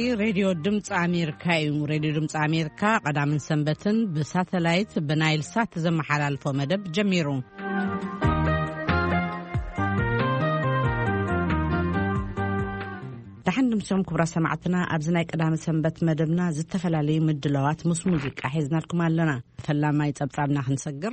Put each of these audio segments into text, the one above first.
راديو دمص أمريكا راديو دمص أمريكا قدام سنبتن بساتلايت بنايل سات زمحلالفو مدب جميرو تحن مسوم كبرى سمعتنا أبزناي قدام سنبت مدبنا زتفلالي مدلوات موسيقى حيزنا لكم علنا فلا ما يتبطعبنا خنسقر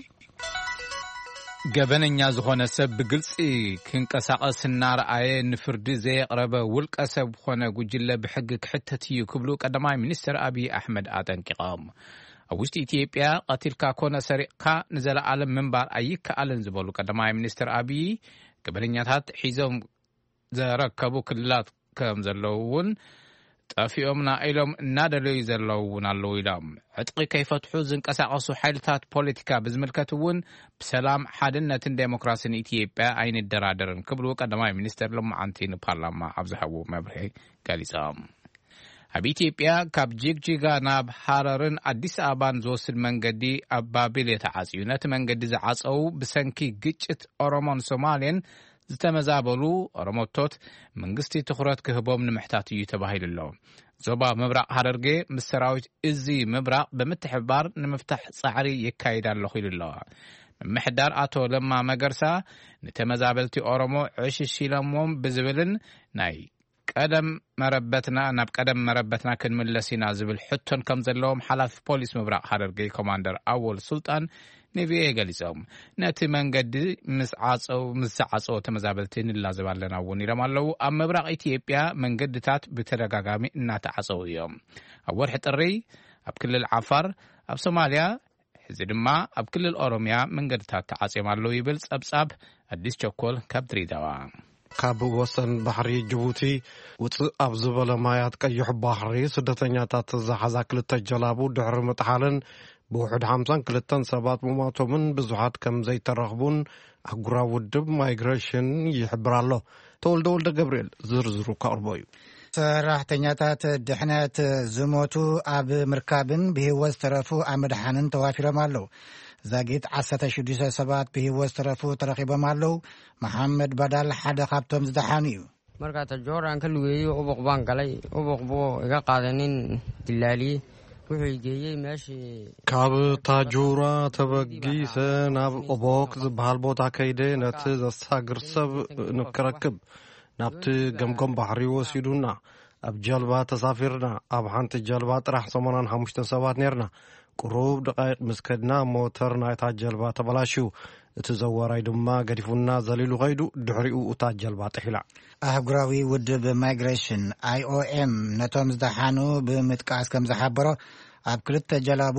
ገበነኛ ዝኾነ ሰብ ብግልጽ ክንቀሳቀስ እናርአየ ንፍርዲ ዘየቅረበ ውልቀ ሰብ ኾነ ጉጅለ ብሕጊ ክሕተት እዩ ክብሉ ቀዳማይ ሚኒስትር አብይ አሕመድ አጠንቂቖም ኣብ ውሽጢ ኢትዮጵያ ቀቲልካ ኮነ ሰሪቕካ ንዘለዓለም ምንባር ኣይከኣልን ዝበሉ ቀዳማይ ሚኒስትር አብይ ገበነኛታት ሒዞም ዘረከቡ ክልላት ከም ዘለውን ጠፊኦምና ኢሎም እናደለዩ ዘለውን ኣለዉ ኢሎም ዕጥቂ ከይፈትሑ ዝንቀሳቀሱ ሓይልታት ፖለቲካ ብዝምልከትውን ብሰላም ሓድነትን ዴሞክራሲን ኢትዮጵያ ኣይንደራደርን ክብሉ ቀዳማይ ሚኒስትር ልምዓንቲ ንፓርላማ ኣብ ዝሃብዎ መብርሂ ገሊፆም ኣብ ኢትዮጵያ ካብ ጅግጅጋ ናብ ሓረርን አዲስ አበባን ዝወስድ መንገዲ ኣብ ባቢል የተዓጽዩ ነቲ መንገዲ ዝዓጸው ብሰንኪ ግጭት ኦሮሞን ሶማሌን ዝተመዛበሉ ኦሮሞቶት መንግስቲ ትኹረት ክህቦም ንምሕታት እዩ ተባሂሉሎ ዞባ ምብራቅ ሓረርጌ ምስ ሰራዊት እዚ ምብራቅ ብምትሕባር ንምፍታሕ ጻዕሪ ይካየድ ኣሎ ኢሉሎ ምሕዳር አቶ ለማ መገርሳ ንተመዛበልቲ ኦሮሞ ዕሽሽለሞም ብዝብልን ናይ ቀደም መረበትና ክንምለሲና ዝብል ሕቶን ከም ዘለዎም ሓላፊ ፖሊስ ምብራቅ ሓረርጌ ኮማንደር አወል ሱልጣን ነቪኤ ገሊፆም ነቲ መንገዲ ምስ ዓፀው ተመዛበልቲ ንላዘባለና እውን ኢሎም ኣለዉ ኣብ ምብራቅ ኢትዮጵያ መንገድታት ብተደጋጋሚ እናተዓፀው እዮም ኣብ ወርሒ ጥሪ ኣብ ክልል ዓፋር ኣብ ሶማልያ ሕዚ ድማ ኣብ ክልል ኦሮሚያ መንገድታት ተዓፅዮም ኣለዉ ይብል ጸብጻብ አዲስ ቸኮል ካብ ድሬዳዋ ካብ ወሰን ባሕሪ ጅቡቲ ውፅእ ኣብ ዝበለ ማያት ቀይሕ ባሕሪ ስደተኛታት ዝሓዛ ክልተ ጀላቡ ድሕሪ ምጥሓልን بوحد 52 ሰባት ሞቶምን ብዙሓት ከም ዘይተረኽቡን አህጉራዊ ውድብ ማይግሬሽን ይሕብራሎ ተወልደ ገብርኤል ዝርዝሩ ከርቦዩ ሰራሕተኛታት ድሕነት ዝሞቱ ኣብ ምርካብን ብህይወት ተረፉ ኣመድሓንን ተዋፊሮም ኣለው ዛጊት 16 ሰባት ብህይወት ተረፉ ተረኺቦም ኣለው መሐመድ ባዳል ሓደ ካብቶም ዝደሓኑ እዩ marka ጆራን ከልዌይ ኦቦቅባን galay ኦቦቅቦ iga qaadanin dilaali ካብ ታጁራ ተበጊሰ ናብ ኦቦክ ዝበሃል ቦታ ከይደ ነቲ ዘሳግር ሰብ ንክረክብ ናብቲ ገምገም ባሕሪ ወሲዱና ኣብ ጀልባ ተሳፊርና ኣብ ሓንቲ ጀልባ ጥራሕ 85 ሰባት ነርና ቁሩብ ደቂቕ ምስከድና ሞተር ናይታ ጀልባ ተበላሽዩ እቲ ዘወራይ ድማ ገዲፉና ዘሊሉ ኸይዱ ድሕሪኡ እታ ጀልባ ጥሒላ አህጉራዊ ውድብ ማይግሬሽን IOM ነቶም ዝደሓኑ ብምጥቃስ ከም ዝሓበሮ ኣብ ክልተ ጀላቡ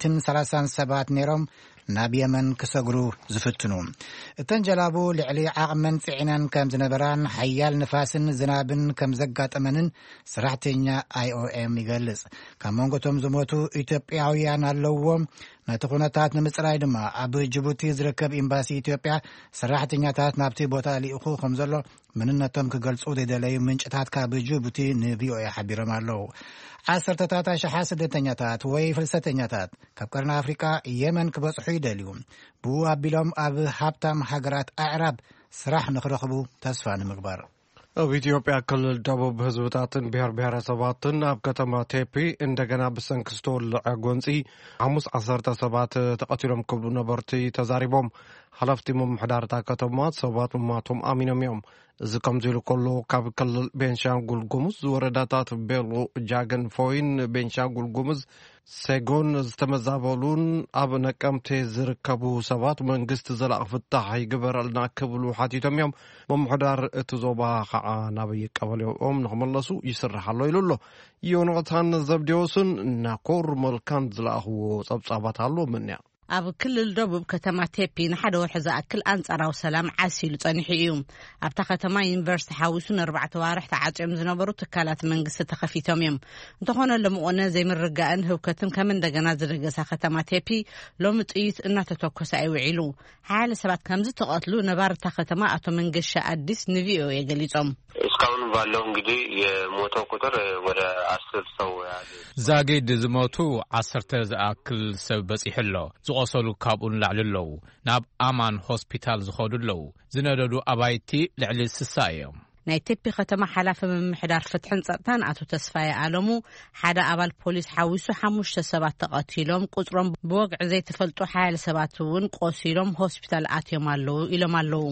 137 ነይሮም ናብ የመን ክሰግሩ ዝፍትኑ እተን ጀላቡ ልዕሊ ዓቕመን ጽዕናን ከም ዝነበራን ሓያል ንፋስን ዝናብን ከም ዘጋጠመንን ሰራሕተኛ IOM ይገልጽ ካብ መንጎቶም ዝሞቱ ኢትዮጵያውያን ኣለዎም ነቲ ኩነታት ንምጽራይ ድማ ኣብ ጅቡቲ ዝርከብ ኤምባሲ ኢትዮጵያ ሰራሕተኛታት ናብቲ ቦታ ሊኢኹ ከም ዘሎ ምንነቶም ክገልጹ ዘደለዩ ምንጭታት ካብ ጅቡቲ ንቪኦኤ ሓቢሮም ኣለዉ ዓሰርተታት ሸሓ ስደተኛታት ወይ ፍልሰተኛታት ካብ ቀርና አፍሪካ የመን ክበጽሑ ይደልዩ ብኡ ኣቢሎም ኣብ ሃብታም ሃገራት ኣዕራብ ስራሕ ንኽረኽቡ ተስፋ ንምግባር ኣብ ኢትዮጵያ ክልል ደቡብ ህዝብታትን ብሔረሰባትን ኣብ ከተማ ቴፒ እንደገና ብሰንክስቶ ለዓጎንፂ 15 ሰባት ተቐቲሎም ክብሉ ነበርቲ ተዛሪቦም ሓላፍቲ ምምሕዳርታ ከተማ ሰባት ማቶም ኣሚኖም እዮም እዚ ከምዚሉ ከሎ ካብ ክልል ቤንሻንጉል ጉሙዝ ወረዳታት ቤሎ ጃገን ፎይን ቤንሻንጉል ጉሙዝ ሰጎን ዝተመዛበሉን ኣብ ነቀምቴ ዝርከቡ ሰባት መንግስቲ ዘላቕ ፍታሕ ይግበረልና ክብሉ ሓቲቶም እዮም ምምሕዳር እቲ ዞባ ከዓ ናብ ይቀበልዎም ንኽመለሱ ይስርሓሎ ኢሉሎ ዮናታን ዘብዴዎስን ናኮር መልካን ዝላኽዎ ጸብጻባት ኣሎ ምንያ ኣብ ክልል ደቡብ ከተማ ቴፒ ንሓደ ወርሒ ዝኣክል አንጻራዊ ሰላም ዓሲሉ ጸኒሑ እዩ ኣብታ ከተማ ዩኒቨርሲቲ ሓዊሱን 4 ዋርሕ ተዓጽዮም ዝነበሩ ትካላት መንግስቲ ተኸፊቶም እዮም እንተኾነ ለምቆነ ዘይምርጋእን ህውከትን ከም እንደገና ዝደገሳ ከተማ ቴፒ ሎሚ ጥይት እናተተኮሰ አይውዒሉ ሓያለ ሰባት ከም ዝተቐትሉ ነባርታ ከተማ አቶ መንገሻ አዲስ ንቪኦኤ ገሊጾም እስካሁን ባለው እንግዲህ የሞተው ቁጥር ወደ 10 ሰው ያለ ዛጌድ ዝሞቱ 10 ዝኣክል ሰብ በጽሕሎ ዝቆሰሉ ካብኡን ላዕልለው ናብ ኣማን ሆስፒታል ዝኸዱለው ዝነደዱ ኣባይቲ ልዕሊ 60 እዮም ናይ ቴፒ ከተማ ሓላፊ ምምሕዳር ፍትሕን ጸጥታን ኣቶ ተስፋይ ኣለሙ ሓደ ኣባል ፖሊስ ሓዊሱ 5 ሰባት ተቐቲሎም ቁጽሮም ብወግዕ ዘይተፈልጡ 20 ሰባት እውን ቆሲሎም ሆስፒታል ኣትዮም ኣለዉ ኢሎም ኣለዉ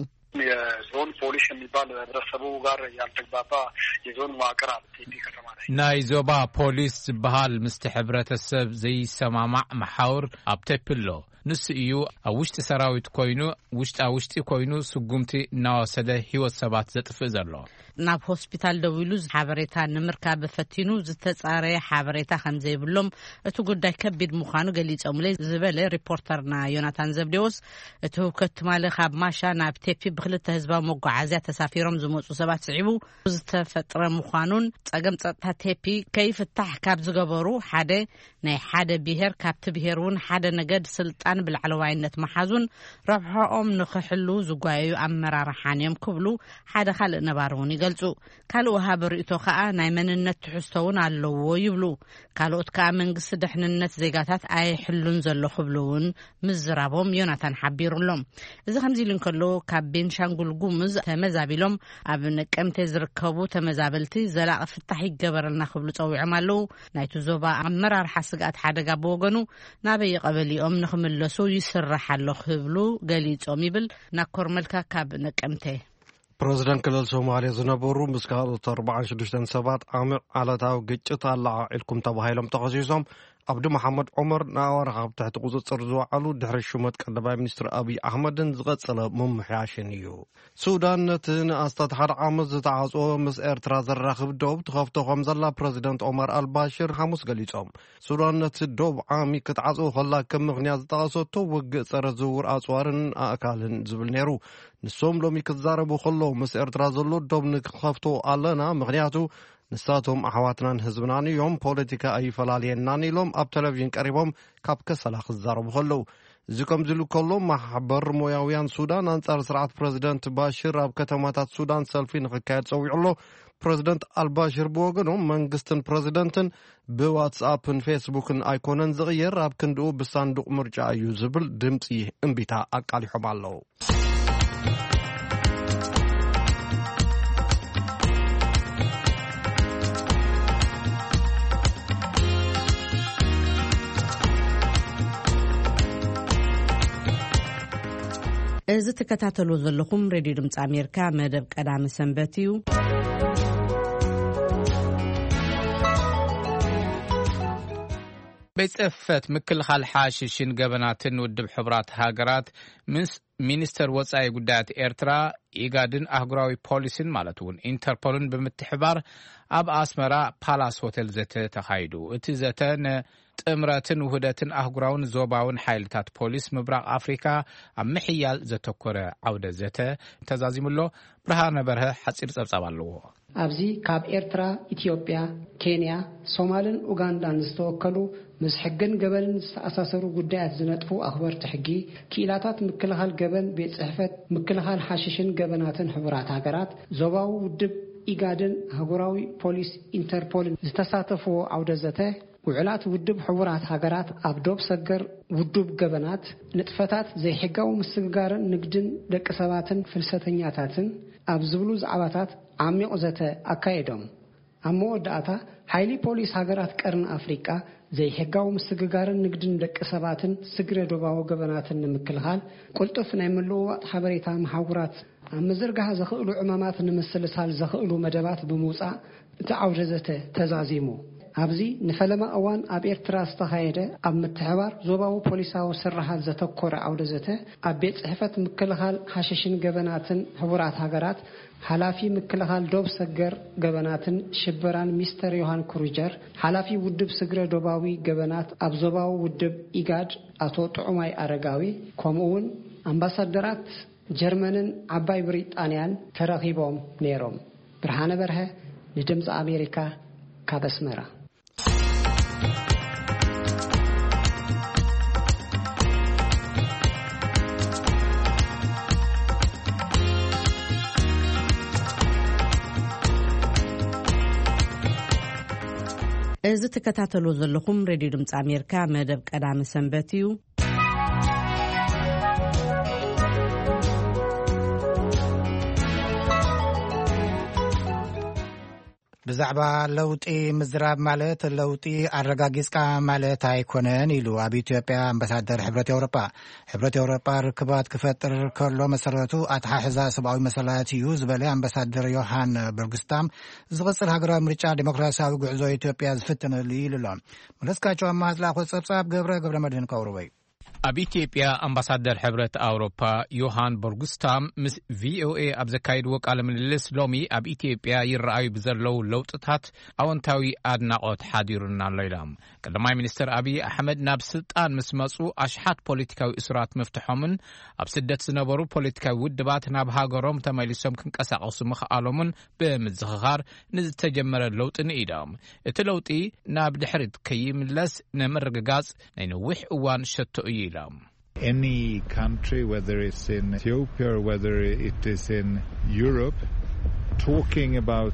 የዞን ፖሊስ የሚባል ህብረተሰቡ ጋር ያልተግባባ የዞን መዋቅር ቴፒ ከተማ ላይ ናይ ዞባ ፖሊስ ዝበሃል ምስቲ ሕብረተሰብ ዘይሰማማዕ መሓውር ኣብ ቴፒሎ ንስ እዩ ኣብ ውሽጢ ሰራዊት ኮይኑ ውሽጢ ኮይኑ ስጉምቲ እናወሰደ ህይወት ሰባት ዘጥፍእ ዘሎ ናብ ሆስፒታል ደውሉ ሓበሬታ ንምርካብ በፈቲኑ ዝተጻረየ ሓበሬታ ከም ዘይብሎም እቲ ጉዳይ ከቢድ ምዃኑ ገሊጾም ዝበለ ሪፖርተርና ዮናታን ዘብዴዎስ እቲ ህውከት ትማሊ ካብ ማሻ ናብ ቴፒ ብክልተ ህዝባዊ መጓዓዝያ ተሳፊሮም ዝመጹ ሰባት ስዒቡ ዝተፈጥረ ምዃኑን ጸገም ጸጥታ ቴፒ ከይፍታሕ ካብ ዝገበሩ ሓደ ናይ ሓደ ብሄር ካብቲ ብሄር እውን ሓደ ነገድ ስልጣን ብልዕለዋይነት መሓዙን ረብሖኦም ንኽሕሉ ዝጓየዩ ኣመራርሓንዮም ክብሉ ሓደ ካልእ ነባር እውን ይገልጹ ካልእ ወሃቢ ርእቶ ከዓ ናይ መንነት ትሕዝቶውን ኣለዎ ይብሉ ካልኦት ከዓ መንግስቲ ድሕንነት ዜጋታት ኣይሕሉን ዘሎ ክብሉ እውን ምዝራቦም ዮናታን ሓቢሩሎም እዚ ከምዚ ኢሉ እንከሎ ካብ ቤንሻንጉል ጉሙዝ ተመዛቢሎም ኣብ ነቀምቴ ዝርከቡ ተመዛበልቲ ዘላቒ ፍታሕ ይገበረልና ክብሉ ፀዊዖም ኣለዉ ናይቲ ዞባ ኣመራርሓ ስጋኣት ሓደጋ ብወገኑ ናበይ ቀበሊኦም ንኽምለሱ ይስራሕ ኣሎ ክብሉ ገሊጾም ይብል ናኮር መልካ ካብ ነቀምቴ ፕሬዝዳንት ክልል ሶማሊያ ዝነበሩ ምስ ካልኦት 46 ሰባት ዓሚቕ ዓለታዊ ግጭት ኣላዓዒልኩም ተባሂሎም ተኸሲሶም عبد محمد عمر ناور عبد تحت قصصر زوالو دحر الشمات كدباي منستر أبي أحمد زغتسل ممحياشنيو سودان نتن استطهر عمز تعاصو مس إرتراز الرخب دوب تخفتو خمزلا بريزيدنت عمر الباشر حموس قليصوم سودان نت دوب عامي كتعاصو خلا كم مغنياز تعاصو توق صر زور أصوارن أكالن زبل نيرو نسوم لومي كتزاربو خلو مس إرتراز اللو دوب نخفتو علنا مغنياتو نساتهم أحواتنا هزبناني يوم بوليتيكا أي فلاليناني لهم أب تلفزيون قريبهم كابك سلاخ الزارب خلو زكم زلو كلو محبر موياويان سودان أنصار سرعة بريزيدنت باشر أب كتماتات سودان سلفين غكايت سويعلو بريزيدنت الباشر بوغنهم منغستن بريزيدنتن بواتسابن فيسبوكن ايكونن زغير أب كندو بصندوق مرجع يوزبل دمتي انبتا أقالي حمالو إذا تكتاتلو زلكم راديو دمت أمريكا مدب قدام سنبتيو بيتفت مكل خال حاششين قبناتن ودب حبرات هاجرات ሚኒስተር ወጻኢ ጉዳያት ኤርትራ ኢጋድን አህጉራዊ ፖሊሲን ማለቱን ኢንተርፖልን በመተሕባር ኣብ አስመራ ፓላስ ሆቴል ዘተ ተኻይዱ እቲ ዘተን ጥምረትን ውህደትን አህጉራውን ዞባውን ሓይልታት ፖሊስ ምብራቅ አፍሪካ ኣብ ምሕያል ዘተኮረ ዓውደ ዘተ ተዛዚሙሎ ብርሃነ በርሀ ሓፂር ጸብጻብ ኣለዎ ኣብዚ ካብ ኤርትራ ኢትዮጵያ ኬንያ ሶማልን ኡጋንዳን ዝተወከሉ ምስ ሕግን ገበንን ዝተኣሳሰሩ ጉዳያት ዝነጥፉ ኣኽበርቲ ሕጊ ክኢላታት ምክልኻል ገበን ቤት ጽሕፈት ምክልኻል ሓሽሽን ገበናትን ሕቡራት ሃገራት ዞባዊ ውድብ ኢጋድን አህጉራዊ ፖሊስ ኢንተርፖልን ዝተሳተፍዎ ዓውደ ዘተ ውዕላት ውድብ ሕቡራት ሃገራት ኣብ ዶብ ሰገር ውድብ ገበናት ንጥፈታት ዘይሕጋዊ ምስግጋርን ንግድን ደቂ ሰባትን ፍልሰተኛታትን ኣብ ዝብሉ ዛዕባታት ዓሚቕ ዘተ ኣካየዶም ኣብ መወዳእታ ሓይሊ ፖሊስ ሃገራት ቀርን ኣፍሪቃ ዘይሕጋዊ ምስግጋርን ንግድን ደቂ ሰባትን ስግረ ዶባዊ ገበናትን ንምክልኻል ቁልጡፍ ናይ ምልውዋጥ ሓበሬታ መሓውራት ኣብ ምዝርጋሕ ዘኽእሉ ዕማማት ንምስልሳል ዘኽእሉ መደባት ብምውፃእ እቲ ዓውደ ዘተ ተዛዚሙ ኣብዚ ንፈለማ እዋን ኣብ ኤርትራ ዝተኻየደ ኣብ ምትሕባር ዞባዊ ፖሊሳዊ ስራሓት ዘተኮረ ዓውደ ዘተ ኣብ ቤት ጽሕፈት ምክልኻል ሓሽሽን ገበናትን ሕቡራት ሃገራት ሓላፊ ምክልኻል ዶብ ሰገር ገበናትን ሽበራን ሚስተር ዮሃን ክሩጀር ሓላፊ ውድብ ስግረ ዶባዊ ገበናት ኣብ ዞባዊ ውድብ ኢጋድ ኣቶ ጥዑማይ አረጋዊ ከምኡውን ኣምባሳደራት ጀርመንን ዓባይ ብሪጣንያን ተረኺቦም ነይሮም ብርሃነ በርሀ ንድምፂ ኣሜሪካ ካብ ኣስመራ إذا تكتاتلو زلكم راديو دمت أمريكا مدب قدام سنبتيو ብዛዕባ ለውጢ ምዝራብ ማለት ለውጢ አረጋጊጽካ ማለት አይኮነን ኢሉ ኣብ ኢትዮጵያ አምባሳደር ሕብረት ኤውሮጳ ርክባት ክፈጥር ከሎ መሰረቱ ኣተሓሕዛ ሰብኣዊ መሰላት እዩ ዝበለ አምባሳደር ዮሃን በርግስታም ዝቕጽል ሃገራዊ ምርጫ ዲሞክራሲያዊ ጉዕዞ ኢትዮጵያ ዝፍትነሉ ኢሉሎ መለስካቸው አማዝላ ጸብጻብ ገብረ መድህን ከውርበይ ኣብ ኢትዮጵያ አምባሳደር ሕብረት አውሮፓ ዮሃን በርጉስታም ምስ ቪኦኤ ኣብ ዘካይድዎ ቃለ ምልልስ ሎሚ ኣብ ኢትዮጵያ ይረኣዩ ብዘለው ለውጥታት ኣወንታዊ ኣድናቆት ሓዲሩና ኣሎ ኢሎም ቀዳማይ ሚኒስትር አብይ አሕመድ ናብ ስልጣን ምስ መጹ ኣሽሓት ፖለቲካዊ እስራት መፍትሖምን ኣብ ስደት ዝነበሩ ፖለቲካዊ ውድባት ናብ ሃገሮም ተመሊሶም ክንቀሳቀሱ ምኽኣሎምን ብምዝኽኻር ንዝተጀመረ ለውጢ ኢዶም እቲ ለውጢ ናብ ድሕሪት ከይምለስ ንምርግጋጽ ናይ ነዊሕ እዋን ሸቶ እዩ Any country, whether it's in Ethiopia or whether it is in Europe, talking about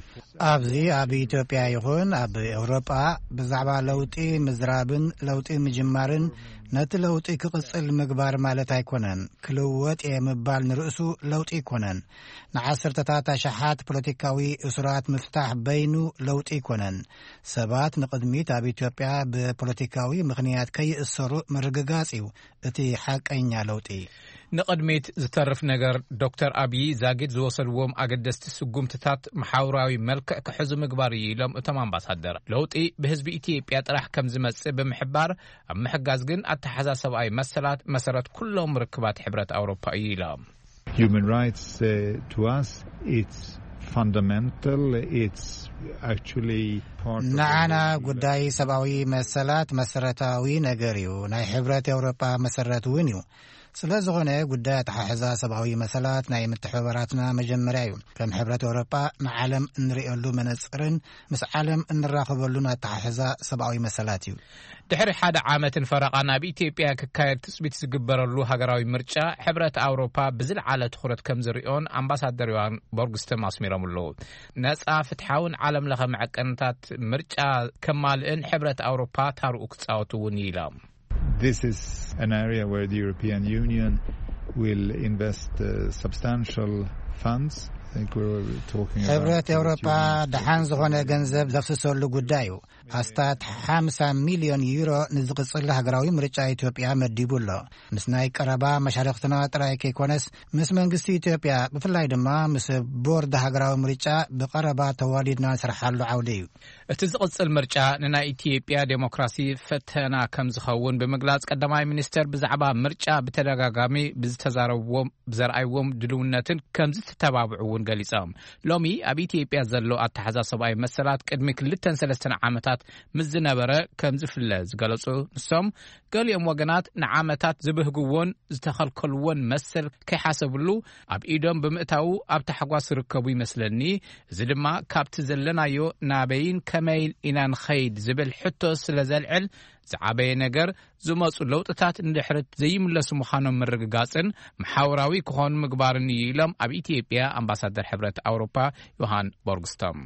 ኣብዚ ኣብ ኢትዮጵያ ይኹን ኣብ ኤውሮጳ ብዛዕባ ለውጢ ምዝራብን ለውጢ ምጅማርን ነቲ ለውጢ ክቕጽል ምግባር ማለት ኣይኮነን ክልወጥ የምባል ንርእሱ ለውጢ ይኮነን ንዓሰርተታት ኣሽሓት ፖለቲካዊ እስራት ምፍታሕ በይኑ ለውጢ ይኮነን ሰባት ንቅድሚት ኣብ ኢትዮጵያ ብፖለቲካዊ ምኽንያት ከይእሰሩ ምርግጋጽ እዩ እቲ ሓቀኛ ለውጢ ንቅድሚት ዝተርፍ ነገር ዶክተር አብይ ዛጊድ ዝወሰድዎም ኣገደስቲ ስጉምትታት ማሕበራዊ መልክዕ ክሕዙ ምግባር ኢሎም እቶም አምባሳደር ለውጢ ብህዝቢ ኢትዮጵያ ጥራሕ ከም ዝመጽእ ብምሕባር ኣብ ምሕጋዝ ግን ኣተሓሳሰባዊ መሰላት መሰረት ኩሎም ርክባት ሕብረት አውሮፓ ኢሎም Human rights to us it's fundamental it's actually part of ናዓና ጉዳይ ሰብአዊ መሰላት መሰረታዊ ነገር እዩ ናይ ሕብረት አውሮፓ መሰረት እውን እዩ ስለዝኾነ ጉዳይ ኣተሓሕዛ ሰብአዊ መሰላት ናይ ምትሕብባራትና መጀመርያ እዩ ከም ሕብረት አውሮፓ ንዓለም እንሪእሉ መነጽርን ምስ ዓለም እንራኸበሉን ኣተሓሕዛ ሰብአዊ መሰላት እዩ ድሕሪ ሓደ ዓመትን ፈረቓን ኣብ ኢትዮጵያ ክካየድ ትጽቢት ዝግበረሉ ሃገራዊ ምርጫ ሕብረት አውሮፓ ብዝለዓለ ትኹረት ከም ዝሪኦን አምባሳደር ዮሃን በርጉስታም ኣስሚሮምሉ ነጻ ፍትሓውን ዓለም ለኸ መዐቀንታት ምርጫ ከማልእን ሕብረት አውሮፓ ታርኡ ክጻወቱ እውን ኢሎም This is an area where the European Union will invest substantial funds. I think we're talking about ሕብረት አውሮፓ ደሓን ዝኾነ ገንዘብ ዘፍስሰሉ ጉዳይ እዩ ኣስታት 50 ሚሊዮን ዩሮ ንዝቕጽል ሃገራዊ ምርጫ ኢትዮጵያ መዲቡሎ ምስ ናይ ቀረባ መሻርክትና ጥራይ ከይኮነስ ምስ መንግስቲ ኢትዮጵያ ብፍላይ ድማ ምስ ቦርድ ሃገራዊ ምርጫ ብቀረባ ተዋዲድና ስርሓሉ ዓውዲ እዩ እቲ ዝቕጽል ምርጫ ንናይ ኢትዮጵያ ዴሞክራሲ ፈተና ከም ዝኸውን ብምግላጽ ቀዳማይ ሚኒስትር ብዛዕባ ምርጫ ብተደጋጋሚ ብዝተዛረብዎም ብዘርኣይዎም ድልውነትን ከም ዝተተባብዑ እውን ገሊጾም ሎሚ ኣብ ኢትዮጵያ ዘሎ ኣተሓሳሰባዊ መሰላት ቅድሚ 2-3 ዓመታት ምስ ዝነበረ ከም ዝፍለ ዝገለጹ ንሶም ገሊኦም ወገናት ንዓመታት ዝብህግዎን ዝተኸልከልዎን መሰል ከይሓሰብሉ ኣብ ኢዶም ብምእታው ኣብ ተሓጓስ ዝርከቡ ይመስለኒ እዚ ድማ ካብቲ ዘለናዮ ናበይን ከመይን ኢና ንኸይድ ዝብል ሕቶ ስለ ዘልዕል ዝዓበየ ነገር ዝመጹ ለውጥታት እንድሕረት ዘይምለሱ ምዃኖም ምርግጋጽን ማሕበራዊ ክኾኑ ምግባርን ኢሎም ኣብ ኢትዮጵያ አምባሳደር ሕብረት አውሮፓ ዮሃን በርጉስታም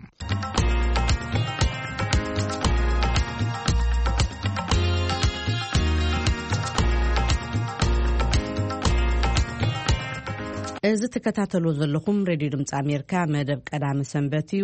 እዚ ተከታተሉ ዘለኹም ሬድዮ ድምፂ ኣሜሪካ መደብ ቀዳሚ ሰንበት እዩ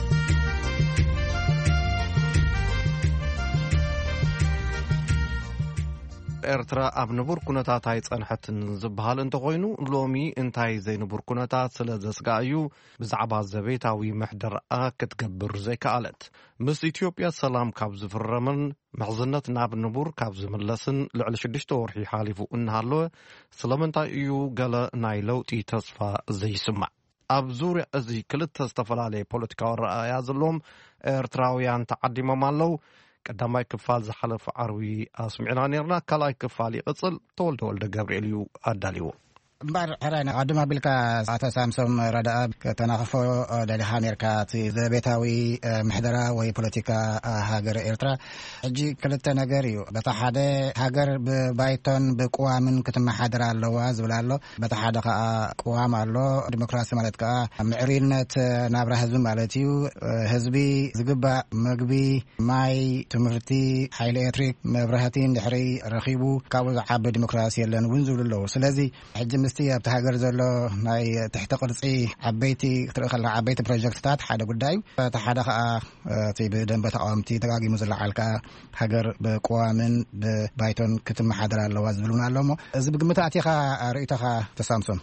ኤርትራ ኣብ ንቡር ኩነታት ኣይጸንሐትን ዝበሃል እንተኾይኑ ሎሚ እንታይ ዘይንቡር ኩነታት ስለ ዘስጋእዩ ብዛዕባ ዘቤታዊ ምሕደራኣ ክትገብር ዘይከኣለት ምስ ኢትዮጵያ ሰላም ካብ ዝፍረምን ምሕዝነት ናብ ንቡር ካብ ዝምለስን ልዕሊ 6 ወርሒ ሓሊፉ እናሃለወ ስለምንታይ እዩ ገለ ናይ ለውጢ ተስፋ ዘይስማዕ ኣብ ዙርያ እዚ ክልተ ዝተፈላለየ ፖለቲካዊ ረኣያ ዘለዎም ኤርትራውያን ተዓዲሞም ኣለው ቀዳማይ ክፋል ዝሓለፈ ዓርቢ ኣስሚዕና ነርና ካልኣይ ክፋል ይቕጽል ተወልደ ገብርኤል እዩ ኣዳሊዎ እምበር ሕራይና ቀድማ ቢልካ ኣቶ ሳምሶም ረዳኣ ከተናኸፎ ደሊኻ ነርካ እቲ ዘቤታዊ ምሕደራ ወይ ፖለቲካ ሃገር ኤርትራ ሕጂ ክልተ ነገር እዩ በታ ሓደ ሃገር ብባይቶን ብቅዋምን ክትመሓደር ኣለዋ ዝብል ኣሎ በታ ሓደ ከዓ ቅዋም ኣሎ ዲሞክራሲ ማለት ከዓ ምዕሪልነት ናብራ ህዝቢ ማለት እዩ ህዝቢ ዝግባእ ምግቢ ማይ ትምህርቲ ሓይሊ ኤሌክትሪክ መብራህቲ ድሕሪ ረኺቡ ካብኡ ዝዓቢ ዲሞክራሲ የለን እውን ዝብሉ ኣለዉ ስለዚ ሕጂ منستي ابتهاجر زلو ناي تحت قرصي عبيتي ترخل عبيتي بروجكتات حدا قداي فتحدا تي بدن بتقامتي تغاغي مزل حالكا هاجر بقوامن ببايتون كتم حضر الله زبلونا لهم از بقمتاتيخا رئيتها تسامسون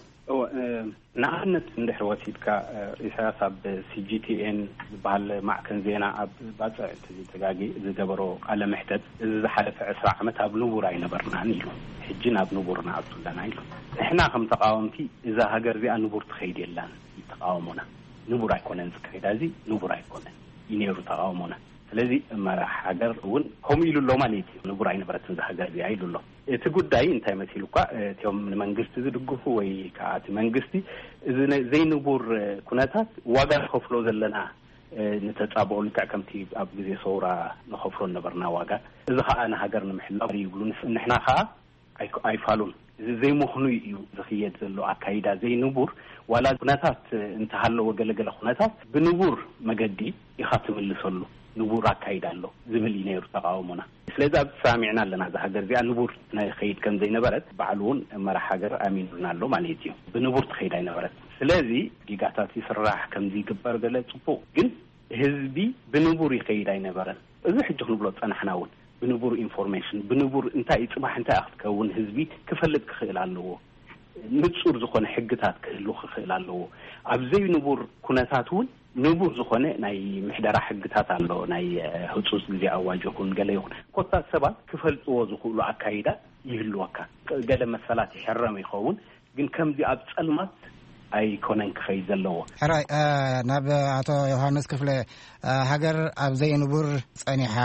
نعنت ندحر وسيدكا إساساب CGTN بحال معكن زينا باصع تغاغي زغبرو على محتد إذا حلف 10 عمت ابنور اي نبرنا نيلو حجنا ابنورنا عبدنا نيلو احنا كم تقاومتي اذا هاجر زي انبور تخيد يلان تقاومنا نبور ايكونن زكايدازي نبور ايكونن ينيرو تقاومنا ስለዚህ መራህ ሀገር ውን ኮሚሉ ሎማሊቲ ንቡር አይነ በረትን ሀገር ያይሉሎ እቲ ጉዳይ እንታይ መሲሉካ እቶም መንግስት ዝድግፉ ወይ ካት መንግስቲ ዘይንቡር ኩነታት ዋጋ ከፍሎ ዘለና ንተጻበው ልካከምቲ ኣብ ግዜ ሶራ ንኸፍሎ ነበርና ዋጋ እዚ ኸኣና ሀገር ንምሕላው ይብሉን ንሕና ኸ ኣይፋሉን ዘይምኽኑ እዩ ዝኽየድ ዘሎ አካይዳ ዘይንቡር ዋላ ኩነታት እንተሃለው ወገለገለ ኩነታት ብንቡር መገዲ ይኻትምልሰሉ نبور አካይዳለሁ ዝብል ይነሩ ተቃውሞና ስለዚህ አብሳሚዕና ለና ዛሀገር ዚያ ንቡር ናይ ኸይድ ከም ዘይነበረት ባዕሉን መራህ ሀገር አሚኑናሎ ማለት እዩ ብንቡር ተኸይድ አይነበረት ስለዚህ ዲጋታት ይስራህ ከም ዝግበር ገለጽፎ ግን ህዝቢ ብንቡር ይኸይድ አይነበረን እዚ ሕጅ ንብሎ ጸናሕናውን ብንቡር ኢንፎርሜሽን ብንቡር እንታይ ጽባህ እንታይ አክትከውን ህዝቢ ክፈልጥ ክኽእል ኣለዎ ንጹር ዝኾነ ሕግታት ክህሉ ክኽእል ኣለዎ ኣብዘይ ንቡር ኩነታቱን ንቡር ዝኾነ ናይ ምሕደራ ሕግታት ኣሎ ናይ ህጹጽ ግዜ አዋጅኹን ገለ ይኹን ኮታት ሰባት ክፈልጥዎ ዝኽእሉ አካይዳ ይህልወካ ገለ መሰላት ይሕረም ይኸውን ግን ከምዚ ኣብ ጸልማት ኣይኮነን ክኸይድ ዘለዎ ሕራይ ናብ አቶ ዮሐንስ ክፍለ ሃገር ኣብ ዘይንቡር ጸኒሓ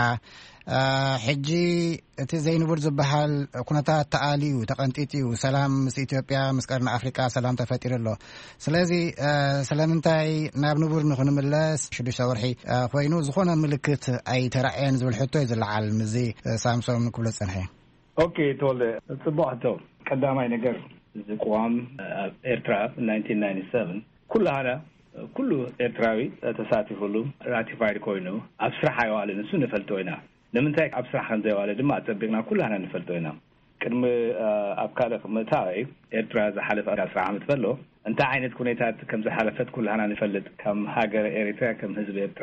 ሕጂ እቲ ዘይንቡር ዝበሃል ኩነታት ተኣልዩ ተቐንጢጥዩ ሰላም ምስ ኢትዮጵያ ምስ ቀርኒ አፍሪካ ሰላም ተፈጢሩሎ ስለዚ ስለምንታይ ናብ ንቡር ንኽንምለስ 6 ወርሒ ኮይኑ ዝኾነ ምልክት ኣይተራእየን ዝብል ሕቶ ይዝለዓል ምዚ ሳምሶን ክብሎ ጸንሐ ኦኬ ተወልደ ጽቡቕቶ ቀዳማይ ነገር ዝቋም ኤርትራ 1997 ኩሉ ኤርትራዊ ተሳቲፉሉ ራቲፋይድ ኮይኑ ኣብ ስራሕ ኣይዋለ ንሱ ንፈልጦ ኢና ንምንታይ ኣብ ስራሕ ከም ዘይዋለ ድማ ኣጸቢቕና ኩላና ንፈልጦ ኢና ቅድሚ ኣብ ካልእ ምእታዊ ኤርትራ ዝሓለፈ 10 ዓመት ፈሎ እንታይ ዓይነት ኩነታት ከም ዝሓለፈት ኩላና ንፈልጥ ከም ሃገር ኤርትራ ከም ህዝቢ ኤርትራ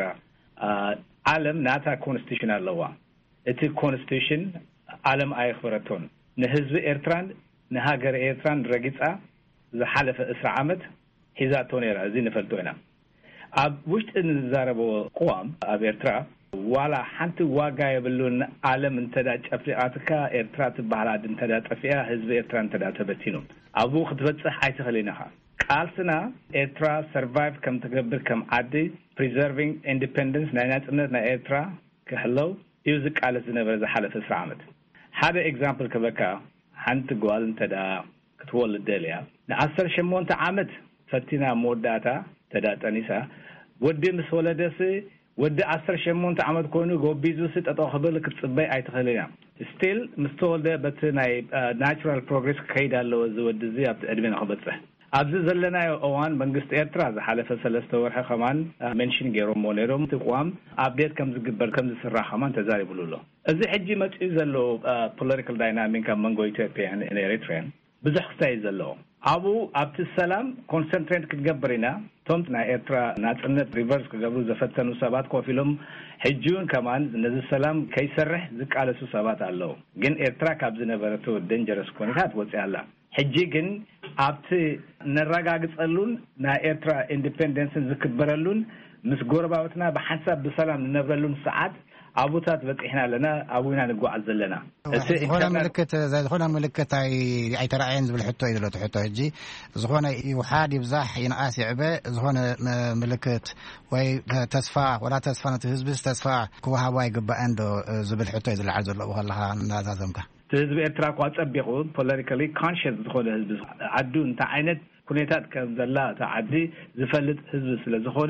ዓለም ናታ ኮንስቲቱሽን ኣለዋ እቲ ኮንስቲቱሽን ዓለም ኣይኽበረቶን ንህዝቢ ኤርትራን ንሃገር ኤርትራን ረጊጻ ዝሓለፈ 10 ዓመት ሒዛቶ ነይራ እዚ ንፈልጦ ኢና ኣብ ውሽጢ ንዛረቦ ቋም ኣብ ኤርትራ ዋላ ሓንቲ ዋጋ የብሉን ዓለም እንተዳ ጨፍሊኣትካ ኤርትራ ትበሃል እንተዳ ጠፊያ ህዝቢ ኤርትራ እንተዳ ተበቲኑ ኣብኡ ክትበጽሕ ኣይትኽእልናኻ ቃልስና ኤርትራ ሰርቫይቭ ከም ትገብር ከም ዓዲ ፕሪዘርቪንግ ኢንዲፔንደንስ ናይ ናጽነት ናይ ኤርትራ ክሕለው እዩ ዝቃለስ ዝነበረ ዝሓለፈ 10 ዓመት ሓደ ኤግዛምፕል ከበካ ሓንቲ ጓል እንተዳ ክትወልድ ደልያ ን18 ዓመት ፈቲና መወዳእታ ተዳጠኒሳ ወዲ ምስ ወለደስ ወዲ 18 ዓመት ኮይኑ ጎቢዙስ ጠጠው ክብል ክትጽበይ ኣይትኽእልና ስቲል ምስተወልደ በት ናይ ናቹራል ፕሮግሬስ ከይዳለው ዝወዲ እዚ ኣብ ዕድሜ ንኽበጽሕ ኣብዚ ዘለና እዋን መንግስቲ ኤርትራ ዝሓለፈ 3 ወርሒ ከማን ሜንሽን ገይሮም ሞኔሮም ትቋም አፕዴት ከም ዝግበር ከም ዝስራሕ ከማን ተዛሪብሉሎ እዚ ሕጂ መጽኡ ዘሎ ፖለቲካል ዳይናሚክ መንጎ ኢትዮጵያን ኤርትራን ብዙሕ ክታይ ዘሎ አቡ ኣብቲ ሰላም ኮንሰንትሬት ክትገብርና ቶምት ናይ ኤርትራ ናጽነት ሪቨርስ ክገብሩ ዘፈተኑ ሰባት ኮፊሎም ሕጂውን ከማን ነዚ ሰላም ከይሰርሕ ዝቃለሱ ሰባት ኣለው ግን ኤርትራ ካብ ዝነበረቱ ደንጀረስ ኩነታት ወጽያላ ሕጂ ግን ኣብቲ ነረጋግጸሉን ናይ ኤርትራ ኢንዲፔንደንስን ዝክበረሉን ምስ ጎረባውትና በሐሳብ በሰላም ንነብረሉን ሰዓት አቡታት በጽሕና ለና አቡና ንጓዓዝ ዘለና እቲ ዝኾነ ምልክት ኣይተራእየን ዝብል ሕቶ ይዘሎ ሕቶ ሕጂ ዝኾነ ይውሓድ ይብዛሕ ይንኣስ ይዕበ ዝኾነ ምልክት ወይ ተስፋ ወላ ተስፋ ነቲ ህዝቢ ተስፋ ክወሃባ ይግባአን ዶ ዝብል ሕቶ ይዝለዓል ዘሎ ከለኻ እናዛዘምካ ህዝቢ ኤርትራ እኳ ጸቢቑ ፖለቲካሊ ኮንሽስ ዝኾነ ህዝቢ ዓዱ እንታይ ዓይነት ኩነታት ከም ዘላ ተዓዲ ዝፈልጥ ህዝቢ ስለ ዝኾነ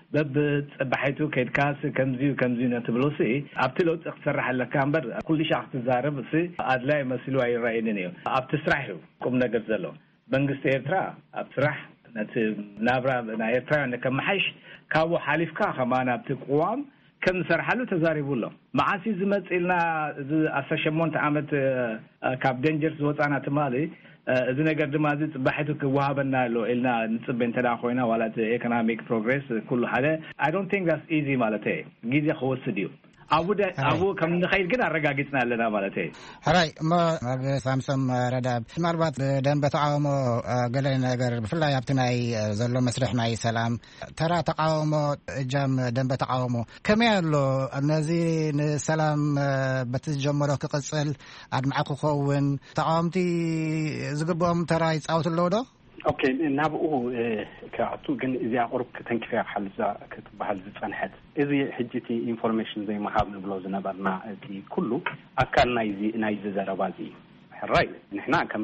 በብጽባሒቱ ከይድካስ ከምዚ ነትብሎሲ ኣብቲ ለውጥ ክሰርሕ ኣለካ እምበር ኩሉ ሻኽ ትዛረብ ኣድላይ መሲሉ ኣይረአየንን እዩ ኣብቲ ስራሕ እዩ ቁም ነገር ዘሎ መንግስቲ ኤርትራ ኣብ ስራሕ ነቲ ናብራ ናይ ኤርትራ ንከመሓሽ ካብኡ ሓሊፍካ ከማን ኣብቲ ቁዋም ከም ዝሰርሓሉ ተዛሪቡሎ መዓሲ ዝመጽኢልና 18 ዓመት ካብ ደንጀር ዝወፃና ትማሊ እዚ ነገር ድማ እዚ ጽባሕቱ ክወሃበና ኣሎ ኢልና ንጽበ እንተዳ ኮይና ዋላት ኢኮኖሚክ ፕሮግሬስ ኩሉ ሓደ I don't think that's easy ማለት እዩ ጊዜ ክወስድ እዩ አቡ ከም ንኸይድ ግን አረጋግጥና አለና ማለት እዩ ሕራይ ሳምሶም ረዳብ ምናልባት ደንበ ተቃውሞ ገለ ነገር ብፍላይ ኣብቲ ናይ ዘሎ መስርሕ ናይ ሰላም ተራ ተቃውሞ እጃም ደንበ ተቃውሞ ከመይ ኣሎ ነዚ ንሰላም በቲ ጀመሮ ክቅፅል ኣድማዕ ክኸውን ተቃውምቲ ዝግብኦም ተራ ይፃወቱ ኣለዎ ዶ اوكي نابو كعطو جن إذا قرب كتنكفي حلزة كتبحل زنحت إذا حجتي information زي ما حابب نبلوز نبرنا دي كله أكل نايز زربازي حراي نحنا كم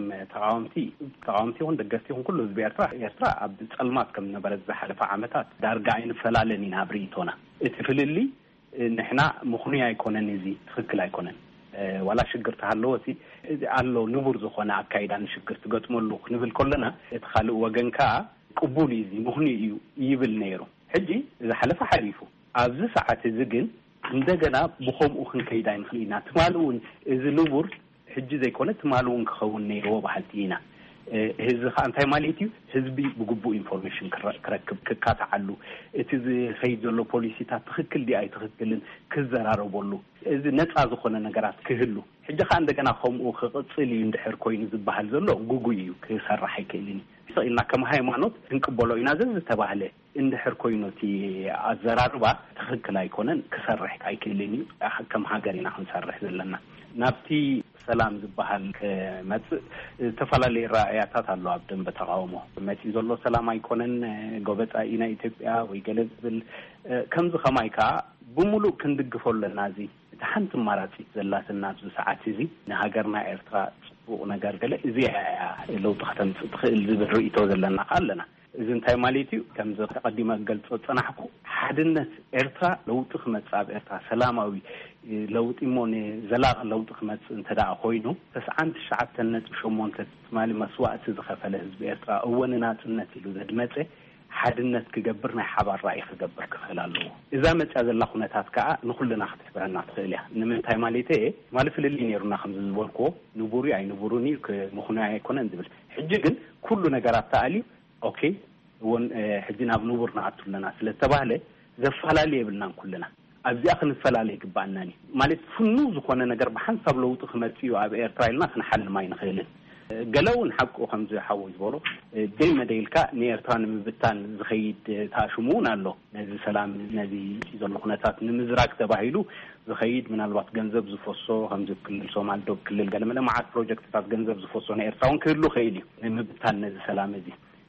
تقاومتي هون دقستي هون كله بيرترا عبد المات كم نبرز زحلة عامتات دارجعين فلالني نابريتونا اتفللي نحنا مخنيا يكونن نزي تخكل يكونن ولا شجرت هاللوتي على نبور زخنا عكايدان شجرت قط ملوك نبل كلنا اتخلوا وجنكا قبولي زي مهني يبل نيرو حجي إذا حلف حليفه عز ساعة الزجن عندنا بخم أخن كيدان خلينا تمالون إذا نبور حجي زي كونت تمالون خون نيرو بحالتينا هذا أنتي ماليتيو هذبي بجبو information كركب كاتعلو إتى خيد له بوليسي تخكل دي أي تخكلن كزرارو بولو إذا نتعذو خنا نجارات كهلو حجة عندك أنا خم وخصلي يندحر كوين زبحال زلوا جوجيو كسرح كيلني إن كم هاي معنوت إنكبولو ينازل تبعله يندحر كوينو تي الزرارو با تخكل أيكونن كسرح كيلني كم هاجرين عن سرح زلنا نبتي سلام زبحال كمت تفعل رأياتات الله عبدن بتقاومه متى زلوا سلام أيكونن قبض أينا إثيوبيا ويجلس بال كم زخمايكا بملو كندق فول النازي تحنت مراتي زلات الناس ساعات زي نهاجرنا إرترا ونجار قال زي لو تختم تخيل بالرؤية زلنا قالنا إذا انتهى ماليتي كم زخ تقدم قلت أنا حكو حدنا إرترا لو تخمت صعب إرترا سلاموي لو تيمون زلاق لو تخمت انتدع خوينو بس عند الشعب تنت وشمون تسمالي مسوات زخفله حزب إرترا أولنا تنتي لو ذدمته حدنت كجبرنا حبر رأي خجبر كخلاله إذا ما تأذن لخنا تاسكا نخلنا خطبنا تخيلها نمن تاي ماليته مالف اللي ينيرنا خمس الوركو نبوري أي نبوروني كمخنا يكون عندبل حججن كل نجارات تالي أوكي ون حجنا بنبورنا عطلنا سلتباله زفلالي بلنا كلنا أبدي أخن الفلالي كبعناني مالت فنوز كنا نجار بحنسب لو تخمت فيه أبي إيرترايلنا نحل ما ينخيلن قالوا نحقق خمسة حوز بورو ديما ديلكا نيرتان مبتان زخيد تاشمون الله نزي سلام نزي يزول قناتات نمزراك تباهيلو زخيد من الوقت جنزب زفوسو خمسة كل الصومال دوب كل الجنة من معاد بروجكت تاع جنزب زفوسو نيرتان كله خيلي مبتان نزي سلام نزي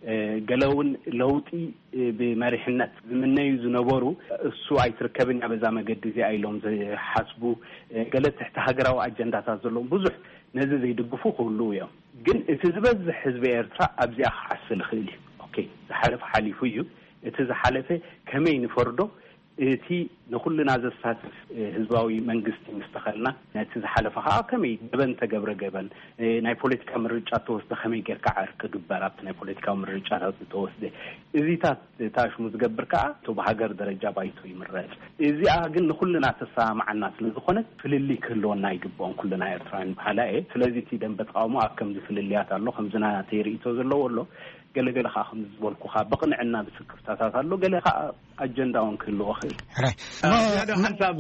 قالوا لوتي بمرحنات من نيزو نبورو السوء يتركبن أبزام قد زي أيلهم زي حسبو قالت تحت هجرة وأجندة تازلهم بزح نزل زي دقفو كله يوم جن إتزبز حزب إرترا أبزي أحسن خيلي أوكي زحلف حالي فيو إتزحلفه كمين فردو تي نقول لنا هذا الساتف حزباوي منجستي مستقلنا إتزحلفها كمي جبن تجبر جبن ناي بوليتيكا مرجعات توست خمي غير كعر كجبرات ناي بوليتيكا مرجعات توست إذا تاش متجبر كع تبهجر درجة بايتو يمرج إذا أجن نقول لنا تسامع الناس لذخنت في اللي كلون نايجبون كلنا إرتران بحلاء فلذي تيدم بتقاموا أكم في الليات الله خمسنا تيري توزلوا والله قال خا خمس بولكو خا بقنع عنا بسكرتات الله قال خا أجنداون كله أخير هذا حساب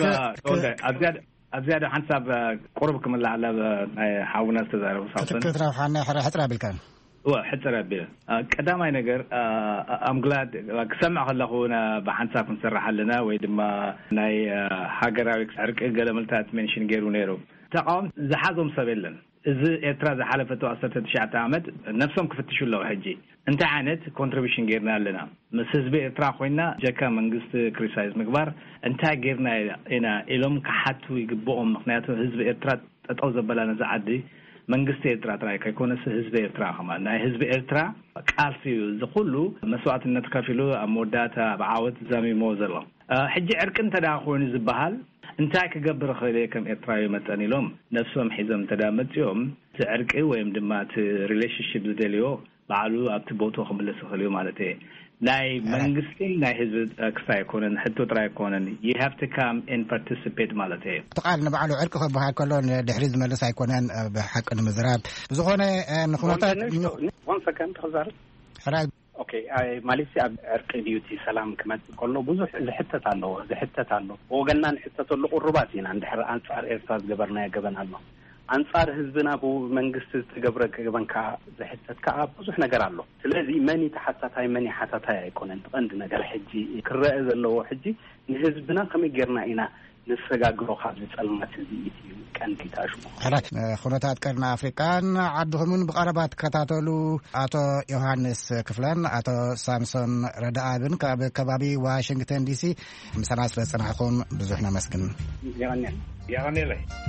أزيادة حساب قربكم الله على حاولنا استزارة وصلنا تكتر حنا حترى بالكان حتى ربي كدامي نجر I'm glad سمع خلقونا بحنساب نسرح لنا ويدما ناي حاجراويك عرق قلملتات منشن غيرو نيرو تقام زحازهم سبيلن إذا إتراز حلفته أصلت تشعت عمد نفسهم كفتشوا له حجي أنت عانت contribution غيرنا لنا مسز بإترا خوينا جاكا منجست كريسايز مكبر أنت غيرنا هنا إلهم كحتو يجبوهم مقنعته حزب إترا تتوزع بلا نزعدي منجست إترا تراي كيكون حزب إترا هما ناي حزب إترا قال فيه زقولو مسوات النتكافلو أموداتا بعوض زامي موزلا حجي عرق أنت داخون زبهال انتاك قبر خليكم إطراي مثلا لهم نفسهم حزم تدامت يوم تعرق ويم دمات ريليشنشيب دليو بعلو أبتبوتو خملة سخليو مالته ناي منغستين ناي حزب كفاية كونن حتى تراي كونن you have to come and participate مالته تقال نبعلو عرق خبها كلون دحريز ملسا يكونن بحق المزراب بزغونة نخونتات 1 second خزار حراج اوكي ماليسي عرق ديوتي سلام كما كله بزح زحتت عنه وقلنا نحتت له قرباتين عند حر انصار ارتاز جبرنا جبن الله አንጻር ህዝብና በመንግስት ተገብረከ ገበንካ ዘሕተትካ ብዙሕ ነገር አሎ ስለዚ መኒ ተሐሳታይ መኒ ሓታታይ አይኮነን አንድ ነገር ሕጂ ክረአ ዘለው ሕጂ ንህዝብና ከመገርና ኢና ንሰጋግሮ ካብ ዝጸልማት እዚ እዩ ቀንዲታሹ خلاص خنوتات ቀርና አፍሪካን ዓድኹምን በቀረባት ከታተሉ አቶ ዮሐንስ ክፍለን አቶ ሳምሶን ረዳአብን ከባቢ ዋሽንግተን ዲሲ ምሳና ስለጽናኹም ብዙሕና መስግን ያኔ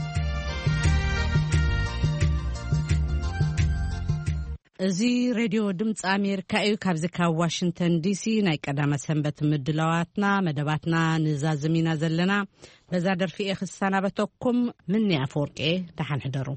እዚ ሬድዮ ድምፂ አሜሪካ እዩ ካብዚ ካብ ዋሽንግተን ዲሲ ናይ ቀዳመ ሰንበት ምድላዋትና መደባትና ንዛዝሚና ዘለና በዛ ደርፊ ክሳናበተኩም ምንያ አፈወርቄ ደሓን ሕደሩ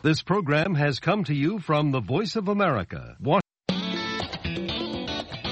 This program has come to you from the Voice of America, Washington.